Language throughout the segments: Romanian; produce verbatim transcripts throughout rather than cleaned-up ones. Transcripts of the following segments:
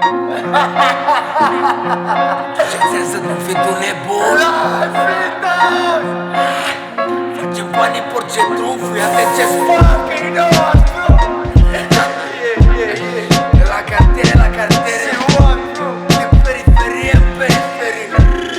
Ce înseamnă nu fi tu nebun? Facem banii pe orice drum, fii atent ce-ți fac, e nostru. De la cartiere la cartiere, de periferie în periferie.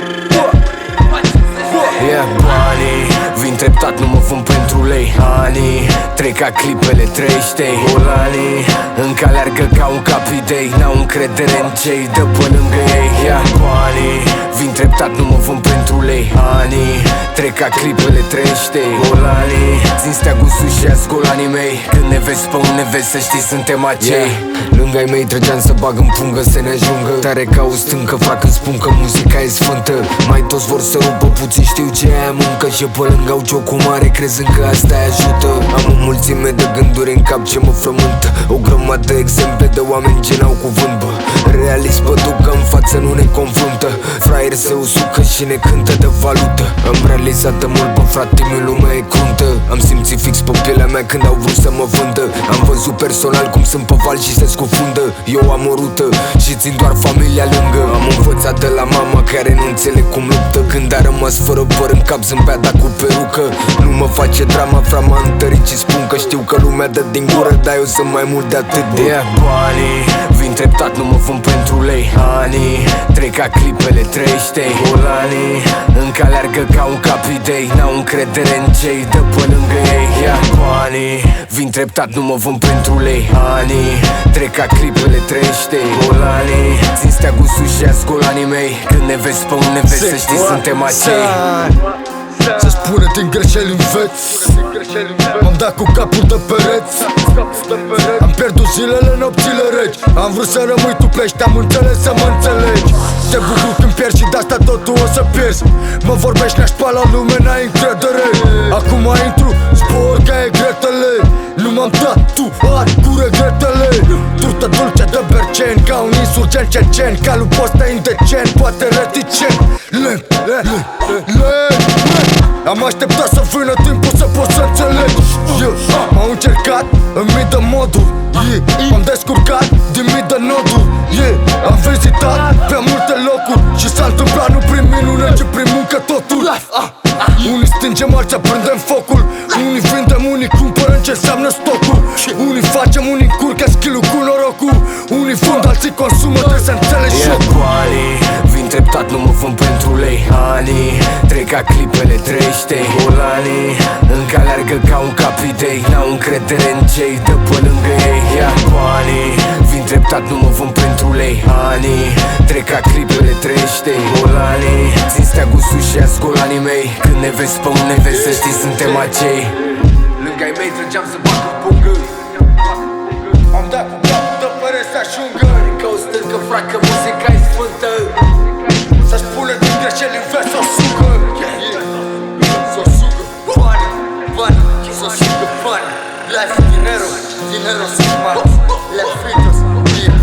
Yeah, banii vin treptat, nu mă vând pentru lei. Anii trec ca clipele trește. Golanii încă aleargă ca un capidei. N-au încredere în cei de pe lângă ei. Yeah, banii vin treptat, nu mă vând pentru lei. Anii trec ca clipele trește. Golanii țin steagul sus și ia-ți golanii mei. Când ne vezi pe un nevezi să știi suntem acei. Yeah. Lângă ai mei trăgeam să bag în pungă să ne ajungă. Tare ca o stâncă fac când spun că muzica e sfântă. Mai toți vor să rupă puțin, știu ce aia muncă. Și pe lângă au ciocul mare crezând că asta ajută. Am o mulțime de gânduri în cap ce mă frământă. O grămadă de exemple de oameni ce n-au cuvânt, bă. Realist băduc că în față nu ne confruntă. Fraier se usucă și ne cântă de valută. Am realizat de mult, bă frate, mi lumea e cruntă. Am simțit fix pe pielea mea când au vrut să mă vândă. Am văzut personal cum sunt pe val și se scufundă. Eu am o rută și țin doar familia lângă. Am învățat de la mama care nu înțeleg cum luptă. Când a rămas fără păr în cap zâmbea cu perucă. Nu mă face drama, fra m-a întărit și spun că știu că lumea dă din gură, dar eu sunt mai mult de atât de yeah, banii vin treptat, nu mă vând pentru lei. Anii trec ca clipele trește. Golanii încă aleargă ca un capidei. N-au încredere în cei de pe lângă ei. Yeah, banii vin treptat, nu mă vând pentru lei. Anii trec ca clipele trește. Golanii țin steagul sus și ia-ți golanii mei. Când ne vezi pe un nevezi să știi suntem acei. Să spune din greșeli înveți. M-am dat cu capul de pereți. Am pierdut zilele, nopțile reci. Am vrut să rămâi, tu pleci, te-am înțeles să mă înțelegi. Te bucur când pierzi și de-asta totul o să pierzi. Mă vorbești nașpa la lume, n-ai încredere. Acum intru, zbor ca e gretele. Nu m-am tatuat cu regretele. Turtă dulce de bercen, ca un insurgent cecen. Calul posta indecent, poate reticent. Lent, lent, lent. Am așteptat să vină timpul să pot să înțelegi. yeah. M-au încercat în mii de moduri, yeah. M-am descurcat din mii de noduri, yeah. Am vizitat pe multe locuri și s-a întâmplat nu prin minune, ci prin muncă totul. Unii stingem, alții aprindem focul. Unii vindem, unii cumpărăm ce înseamnă stocul. Unii facem, unii încurcă skill-ul cu norocul. Unii fund, alții consumă, trebuie să înțelegi șocul. Banii vin treptat, nu mă vând pentru lei. Anii trec ca clipele trește. Golanii încă aleargă ca un capidei. N-au încredere în cei de pe lângă ei. Yeah, banii vin treptat, nu mă vând pentru lei. Anii trec ca clipele trește. Golanii țin steagul sus și ia-ți golanii mei. Când ne vezi pe un nevezi să știi suntem acei. Lângă ai mei trăgeam să bag în pungă. Am dat cu capul de pereți să ajungă. Că o stâncă, fracă, muzica e sfântă. Să-și pune din greșeli în vest, s-o sugă. S-o sugă bani, bani, s-o sugă bani. Life dinero, dinero sunt mari. Le fitos,